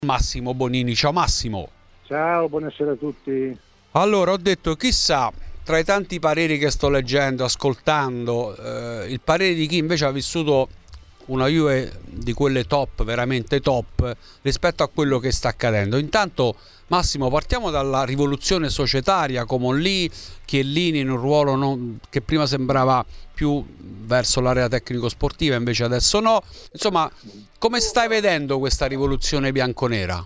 Massimo Bonini. Ciao Massimo. Ciao, buonasera a tutti. Allora, ho detto, chissà, tra i tanti pareri che sto leggendo, ascoltando, il parere di chi invece ha vissuto una Juve di quelle top, veramente top, rispetto a quello che sta accadendo. Intanto, Massimo, partiamo dalla rivoluzione societaria, Comolli, Chiellini in un ruolo che prima sembrava più verso l'area tecnico-sportiva, invece adesso no. Insomma, come stai vedendo questa rivoluzione bianconera?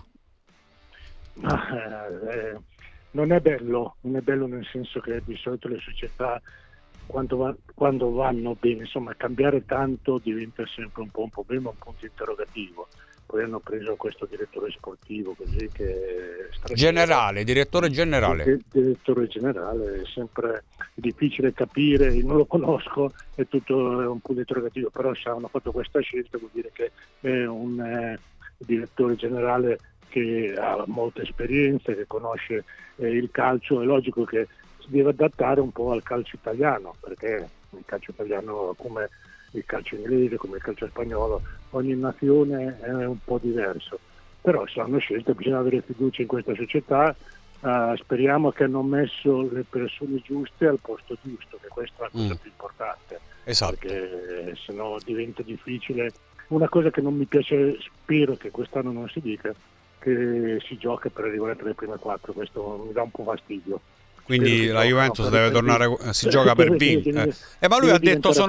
Ma, non è bello nel senso che di solito le società quando vanno bene, insomma, cambiare tanto diventa sempre un po' un problema, un punto interrogativo. Poi hanno preso questo direttore sportivo così che è straniero. Generale, direttore generale. Il direttore generale è sempre difficile capire, io non lo conosco, è tutto un punto interrogativo, però se hanno fatto questa scelta vuol dire che è un direttore generale che ha molta esperienza, che conosce il calcio. È logico che si deve adattare un po' al calcio italiano, perché il calcio italiano, come il calcio inglese, come il calcio spagnolo, ogni nazione è un po' diverso. Però se hanno scelto bisogna avere fiducia in questa società. Speriamo che hanno messo le persone giuste al posto giusto, che questa è la cosa più importante. Esatto. Perché sennò diventa difficile. Una cosa che non mi piace, spero che quest'anno non si dica, che si gioca per arrivare tra le prime quattro, questo mi dà un po' fastidio. Quindi la Juventus deve tornare, si gioca per vincere. Ma lui ha detto sono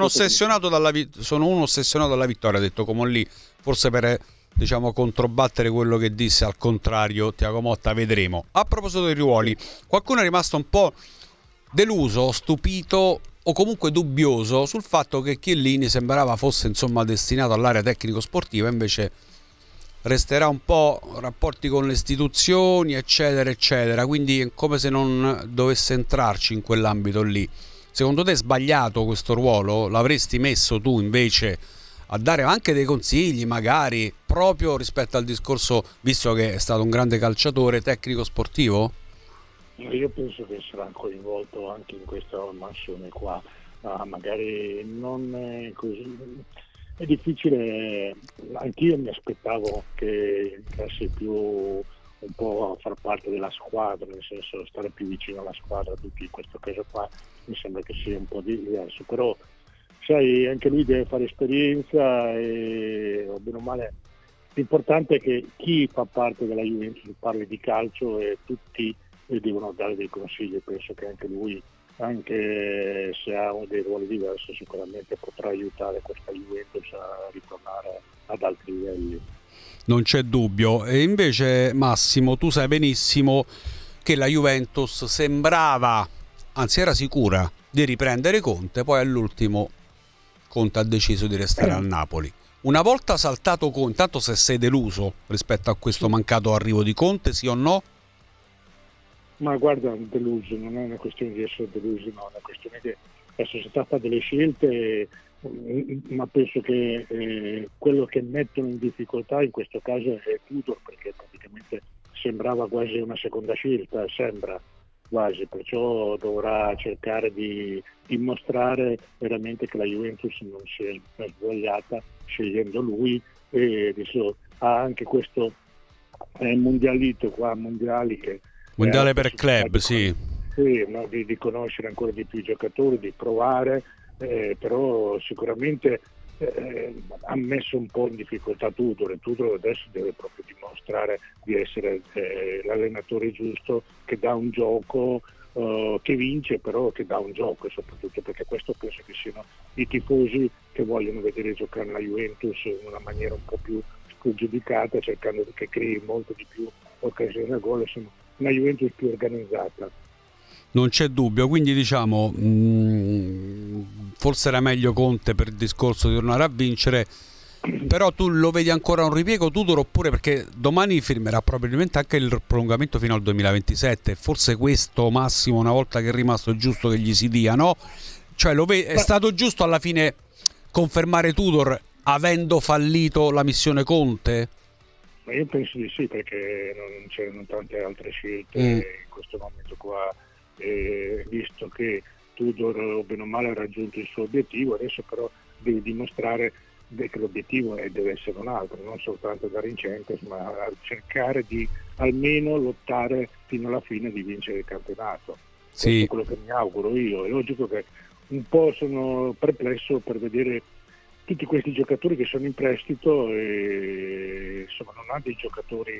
uno ossessionato dalla vittoria, ha detto Comolli, forse per controbattere quello che disse al contrario Thiago Motta, vedremo. A proposito dei ruoli, qualcuno è rimasto un po' deluso, stupito o comunque dubbioso sul fatto che Chiellini sembrava fosse destinato all'area tecnico-sportiva, invece resterà un po' rapporti con le istituzioni, eccetera, eccetera. Quindi è come se non dovesse entrarci in quell'ambito lì. Secondo te è sbagliato questo ruolo? L'avresti messo tu invece a dare anche dei consigli, magari, proprio rispetto al discorso, visto che è stato un grande calciatore, tecnico-sportivo? Io penso che sarà coinvolto anche in questa mansione qua. Magari non è così. È difficile, anch'io mi aspettavo che entrasse più un po' a far parte della squadra, nel senso stare più vicino alla squadra, tutti in questo caso qua mi sembra che sia un po' diverso, però sai, anche lui deve fare esperienza e bene o male l'importante è che chi fa parte della Juventus parli di calcio e tutti devono dare dei consigli. Penso che anche lui, anche se ha dei ruoli diversi, sicuramente potrà aiutare questa Juventus a ritornare ad alti livelli. Non c'è dubbio. E invece Massimo, tu sai benissimo che la Juventus sembrava, anzi era sicura, di riprendere Conte, poi all'ultimo Conte ha deciso di restare al Napoli. Una volta saltato Conte, intanto se sei deluso rispetto a questo mancato arrivo di Conte, sì o no? Ma guarda, deluso, non è una questione di essere delusi, no, è una questione che la società fa delle scelte, ma penso che quello che mettono in difficoltà in questo caso è Tudor, perché praticamente sembrava quasi una seconda scelta, sembra quasi, perciò dovrà cercare di dimostrare veramente che la Juventus non si è sbagliata scegliendo lui, e adesso ha anche questo mondialito qua, mondiali che Mondiale per club, sì. Sì, no, di conoscere ancora di più i giocatori, di provare, però sicuramente ha messo un po' in difficoltà Tudor, e Tudor adesso deve proprio dimostrare di essere l'allenatore giusto, che dà un gioco, che vince, però che dà un gioco, soprattutto perché questo penso che siano i tifosi che vogliono vedere giocare la Juventus in una maniera un po' più spregiudicata, cercando che crei molto di più occasioni a gol, insomma una Juventus più organizzata. Non c'è dubbio, quindi diciamo forse era meglio Conte per il discorso di tornare a vincere, però tu lo vedi ancora un ripiego Tudor, oppure perché domani firmerà probabilmente anche il prolungamento fino al 2027, forse questo Massimo, una volta che è rimasto, giusto che gli si dia, no? Cioè è stato giusto alla fine confermare Tudor avendo fallito la missione Conte? Ma io penso di sì, perché non c'erano tante altre scelte in questo momento qua, visto che Tudor bene o male ha raggiunto il suo obiettivo, adesso però deve dimostrare che l'obiettivo deve essere un altro, non soltanto dare in Champions, ma cercare di almeno lottare fino alla fine di vincere il campionato. Questo è quello che mi auguro io. È logico che un po' sono perplesso per vedere tutti questi giocatori che sono in prestito e insomma non hanno dei giocatori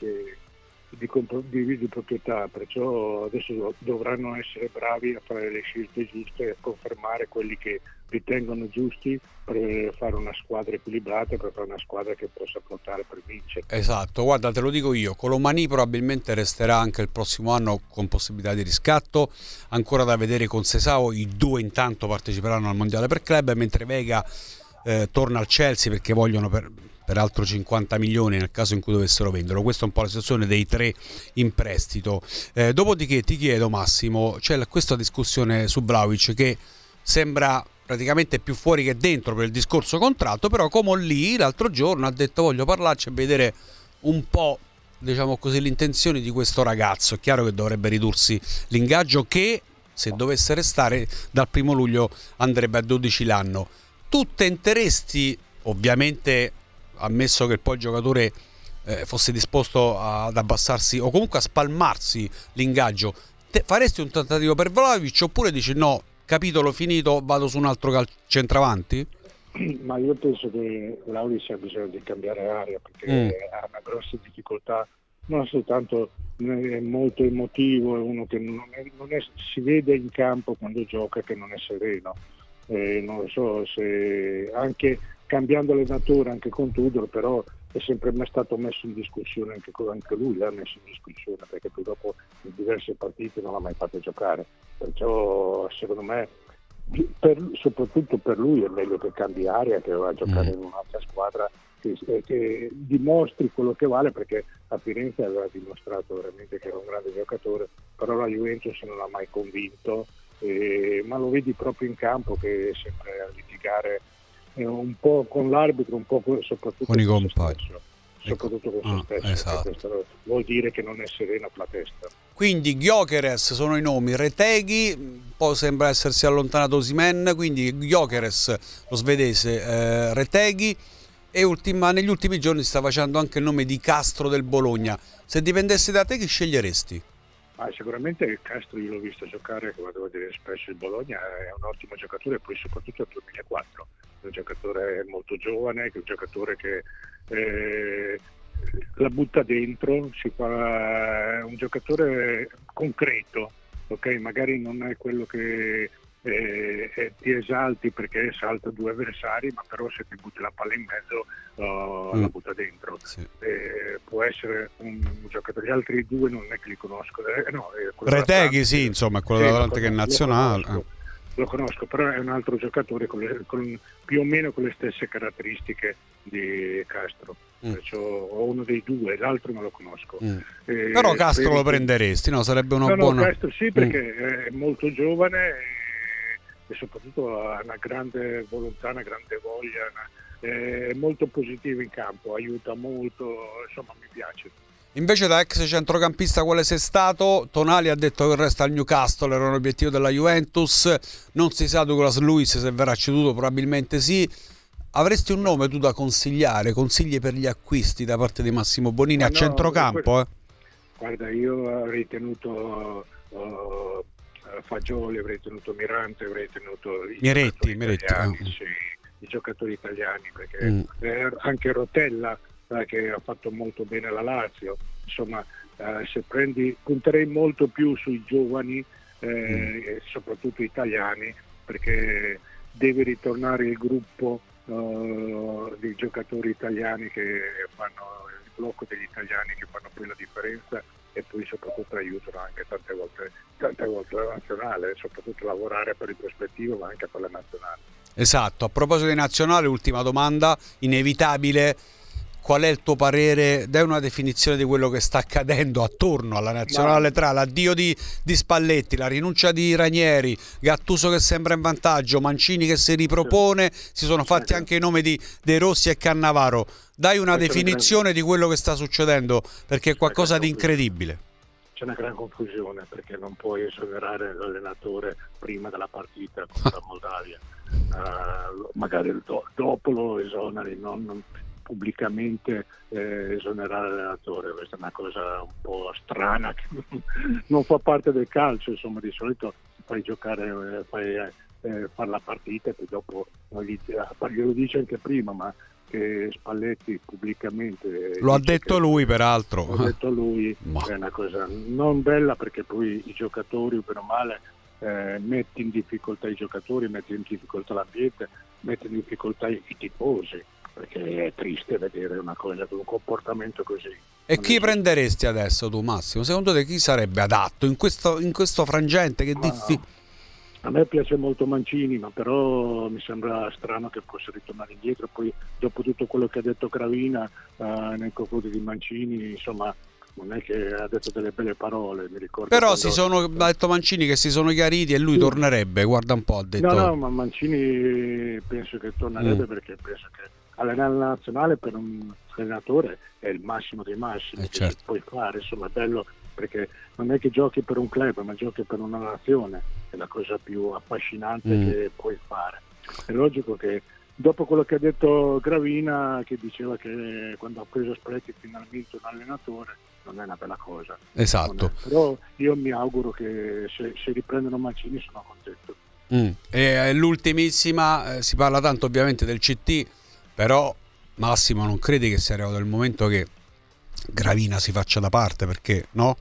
di proprietà, perciò adesso dovranno essere bravi a fare le scelte giuste e a confermare quelli che ritengono giusti per fare una squadra equilibrata, per fare una squadra che possa lottare per vincere. Esatto, guarda, te lo dico io, Colomani probabilmente resterà anche il prossimo anno con possibilità di riscatto, ancora da vedere con Sesao, i due intanto parteciperanno al mondiale per club, mentre Vega torna al Chelsea perché vogliono per altro 50 milioni nel caso in cui dovessero venderlo. Questa è un po' la situazione dei tre in prestito. Dopodiché ti chiedo, Massimo, c'è questa discussione su Vlahovic che sembra praticamente più fuori che dentro per il discorso contratto, però come lì l'altro giorno ha detto voglio parlarci e vedere un po', diciamo così, le intenzioni di questo ragazzo. È chiaro che dovrebbe ridursi l'ingaggio che, se dovesse restare, dal 1° luglio andrebbe a 12 l'anno. Tu tenteresti, ovviamente ammesso che poi il giocatore fosse disposto ad abbassarsi o comunque a spalmarsi l'ingaggio, faresti un tentativo per Vlahovic oppure dici no, capitolo finito, vado su un altro centravanti? Ma io penso che Vlahovic ha bisogno di cambiare aria perché ha una grossa difficoltà, non soltanto è molto emotivo, è uno che si vede in campo quando gioca che non è sereno. Non lo so se anche cambiando allenatore anche con Tudor, però è sempre stato messo in discussione, anche lui l'ha messo in discussione perché poi dopo in diverse partite non l'ha mai fatto giocare, perciò secondo me soprattutto per lui è meglio che cambi aria, che va a giocare in un'altra squadra che dimostri quello che vale, perché a Firenze aveva dimostrato veramente che era un grande giocatore, però la Juventus non l'ha mai convinto. Ma lo vedi proprio in campo che è sempre a litigare un po' con l'arbitro, un po' soprattutto con i compagni, soprattutto con se stesso. Esatto. Questo vuol dire che non è sereno per la testa. Quindi Gyökeres sono i nomi, Retegui, poi sembra essersi allontanato Osimhen, quindi Gyökeres, lo svedese, Retegui, e negli ultimi giorni si sta facendo anche il nome di Castro del Bologna. Se dipendesse da te, chi sceglieresti? Sicuramente Castro io l'ho visto giocare, come devo dire spesso, il Bologna è un ottimo giocatore, poi soprattutto nel 2004, è un giocatore molto giovane, è un giocatore che la butta dentro, è un giocatore concreto, ok? Magari non è quello che ti esalti perché salta due avversari, ma però se ti butti la palla in mezzo la butta dentro. Sì. Può essere un giocatore, gli altri due non è che li conosco. Retegui sì, insomma, è quello dell'Atalanta che è nazionale. Lo conosco, però è un altro giocatore con più o meno con le stesse caratteristiche di Castro. Perciò ho uno dei due, l'altro non lo conosco. Però Castro lo prenderesti, no? Sarebbe una buona... No, Castro sì, perché è molto giovane e soprattutto ha una grande volontà, una grande voglia, è molto positivo in campo, aiuta molto, insomma mi piace. Invece da ex centrocampista quale sei stato? Tonali ha detto che resta al Newcastle, era un obiettivo della Juventus, non si sa Douglas Luiz se verrà ceduto, probabilmente sì. Avresti un nome tu da consigliare, consigli per gli acquisti da parte di Massimo Bonini a centrocampo? Guarda, io avrei tenuto Fagioli, avrei tenuto Mirante, avrei tenuto Miretti. I giocatori italiani, perché anche Rotella che ha fatto molto bene la Lazio, insomma se punterei molto più sui giovani, soprattutto italiani, perché deve ritornare il gruppo dei giocatori italiani che fanno il blocco degli italiani che fanno poi la differenza e poi soprattutto aiutano anche tante volte la nazionale, soprattutto lavorare per il prospettivo ma anche per la nazionale. Esatto, a proposito di nazionale, ultima domanda, inevitabile, qual è il tuo parere? Dai una definizione di quello che sta accadendo attorno alla nazionale, tra l'addio di Spalletti, la rinuncia di Ranieri, Gattuso che sembra in vantaggio, Mancini che si ripropone, si sono fatti anche i nomi di De Rossi e Cannavaro. Dai una definizione di quello che sta succedendo, perché è qualcosa di incredibile. c'è una gran confusione, perché non puoi esonerare l'allenatore prima della partita contro la Moldavia. Magari dopo lo esoneri, non pubblicamente esonerare l'allenatore. Questa è una cosa un po' strana che non fa parte del calcio. Insomma, di solito fai giocare, fare la partita e poi dopo glielo dice anche prima, ma che Spalletti pubblicamente lo ha detto lui, peraltro. L'ha detto lui, è una cosa non bella, perché poi i giocatori, bene o male, metti in difficoltà i giocatori, metti in difficoltà l'ambiente, metti in difficoltà i tifosi, perché è triste vedere una cosa, un comportamento così. E chi prenderesti adesso tu, Massimo? Secondo te chi sarebbe adatto in questo frangente? A me piace molto Mancini, ma però mi sembra strano che possa ritornare indietro. Poi, dopo tutto quello che ha detto Gravina nei confronti di Mancini, insomma, non è che ha detto delle belle parole, mi ricordo. Però ha detto Mancini che si sono chiariti e lui tornerebbe, guarda un po', ha detto. No, ma Mancini penso che tornerebbe, perché penso che allenare la nazionale per un allenatore è il massimo dei massimi che puoi fare. Insomma, è bello, perché non è che giochi per un club, ma giochi per una nazione, è la cosa più affascinante che puoi fare. È logico che dopo quello che ha detto Gravina, che diceva che quando ha preso Spalletti finalmente un allenatore, non è una bella cosa. Esatto. Però io mi auguro che se riprendono Mancini sono contento. E l'ultimissima, si parla tanto ovviamente del CT, però Massimo, non credi che sia arrivato il momento che Gravina si faccia da parte, perché no?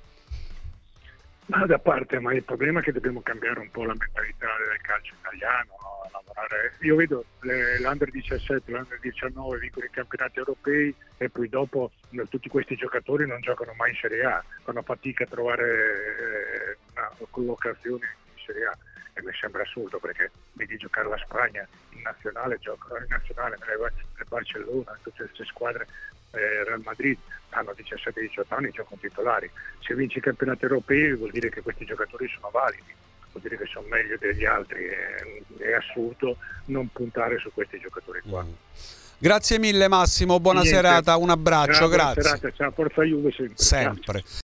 Ma da parte, ma il problema è che dobbiamo cambiare un po' la mentalità del calcio italiano, no? Lavorare. Io vedo l'Under 17, l'Under 19 vincono i campionati europei e poi dopo tutti questi giocatori non giocano mai in Serie A, fanno fatica a trovare una collocazione in Serie A, e mi sembra assurdo, perché vedi giocare la Spagna in nazionale, giocano in nazionale nel Barcellona, tutte queste squadre. Real Madrid hanno 17-18 anni, giocano titolari. Se vinci i campionati europei vuol dire che questi giocatori sono validi, vuol dire che sono meglio degli altri. È assurdo non puntare su questi giocatori qua. Grazie mille Massimo, buona serata, un abbraccio. Buona serata, ciao, forza Juve sempre.